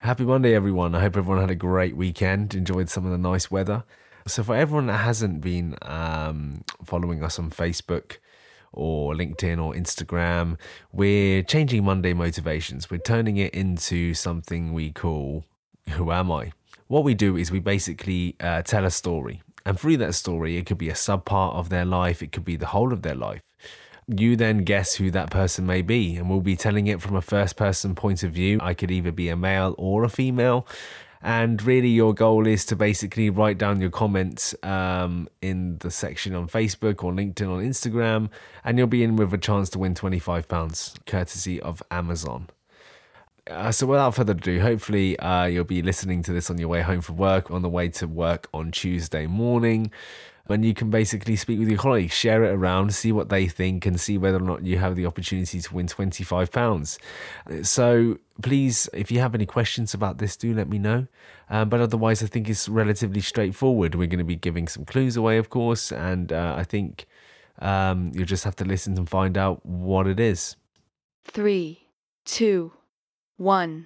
Happy Monday, everyone. I hope everyone had a great weekend, enjoyed some of the nice weather. So for everyone that hasn't been following us on Facebook or LinkedIn or Instagram, we're changing Monday motivations. We're turning it into something we call Who Am I? What we do is we basically tell a story. And through that story, it could be a subpart of their life. It could be the whole of their life. You then guess who that person may be, and we'll be telling it from a first person point of view. I could either be a male or a female. And really your goal is to basically write down your comments in the section on Facebook or LinkedIn or Instagram, and you'll be in with a chance to win £25 courtesy of Amazon. So without further ado, hopefully you'll be listening to this on your way home from work, on the way to work on Tuesday morning. And you can basically speak with your colleagues, share it around, see what they think, and see whether or not you have the opportunity to win £25. So please, if you have any questions about this, do let me know. But otherwise, I think it's relatively straightforward. We're going to be giving some clues away, of course, and I think you'll just have to listen and find out what it is. 3, 2, 1.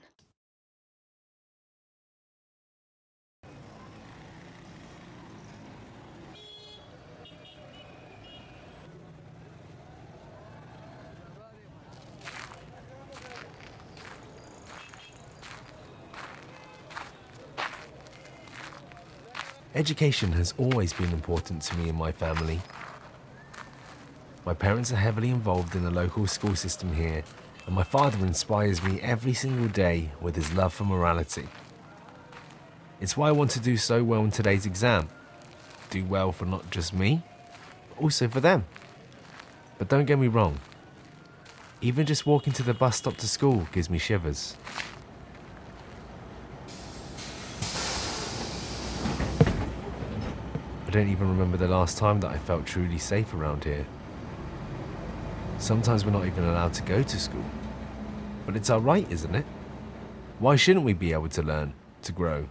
Education has always been important to me and my family. My parents are heavily involved in the local school system here, and my father inspires me every single day with his love for morality. It's why I want to do so well in today's exam. Do well for not just me, but also for them. But don't get me wrong, even just walking to the bus stop to school gives me shivers. I don't even remember the last time that I felt truly safe around here. Sometimes we're not even allowed to go to school. But it's our right, isn't it? Why shouldn't we be able to learn, to grow?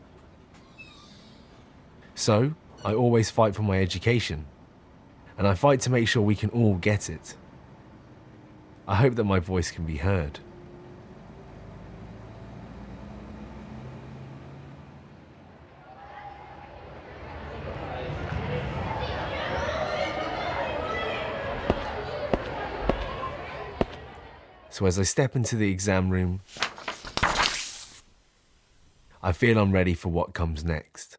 So, I always fight for my education. And I fight to make sure we can all get it. I hope that my voice can be heard. So as I step into the exam room, I feel I'm ready for what comes next.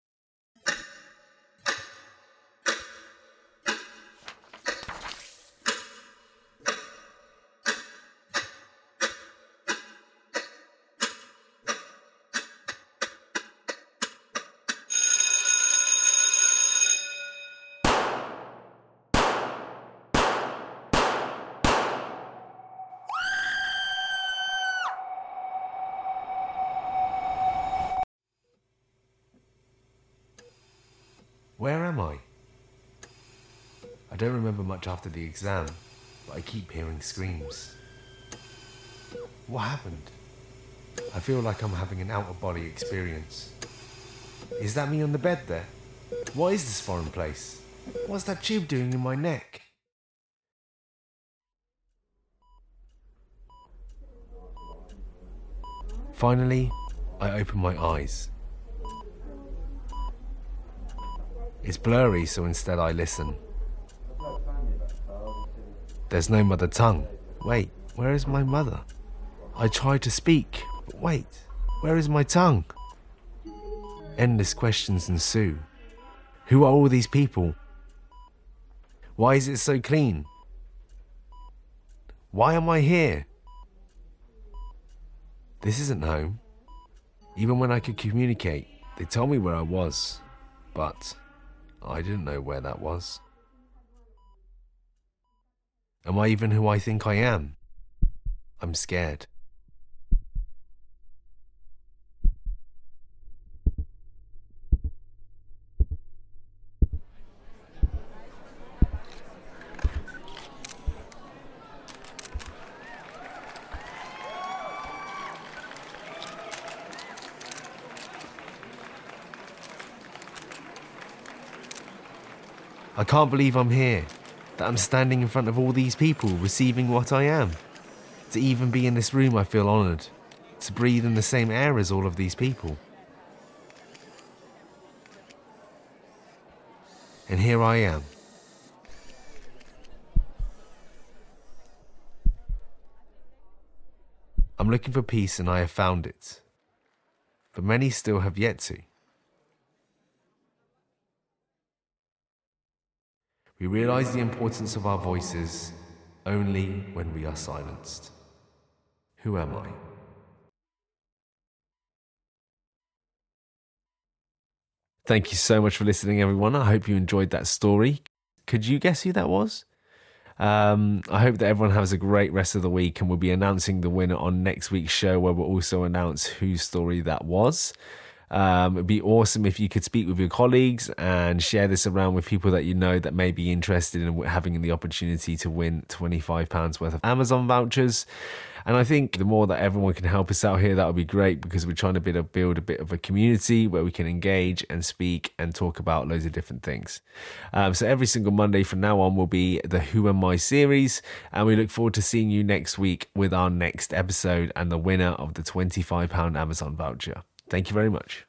Where am I? I don't remember much after the exam, but I keep hearing screams. What happened? I feel like I'm having an out-of-body experience. Is that me on the bed there? What is this foreign place? What's that tube doing in my neck? Finally, I open my eyes. It's blurry, so instead I listen. There's no mother tongue. Wait, where is my mother? I try to speak, but wait, where is my tongue? Endless questions ensue. Who are all these people? Why is it so clean? Why am I here? This isn't home. Even when I could communicate, they told me where I was, but I didn't know where that was. Am I even who I think I am? I'm scared. I can't believe I'm here, that I'm standing in front of all these people receiving what I am. To even be in this room, I feel honoured. to breathe in the same air as all of these people. And here I am. I'm looking for peace and I have found it. But many still have yet to. We realize the importance of our voices only when we are silenced. Who am I? Thank you so much for listening, everyone. I hope you enjoyed that story. Could you guess who that was? I hope that everyone has a great rest of the week, and we'll be announcing the winner on next week's show, where we'll also announce whose story that was. It'd be awesome if you could speak with your colleagues and share this around with people that you know that may be interested in having the opportunity to win £25 worth of Amazon vouchers. And I think the more that everyone can help us out here, that would be great, because we're trying to build a bit of a community where we can engage and speak and talk about loads of different things. So every single Monday from now on will be the Who Am I series, and we look forward to seeing you next week with our next episode and the winner of the £25 Amazon voucher. Thank you very much.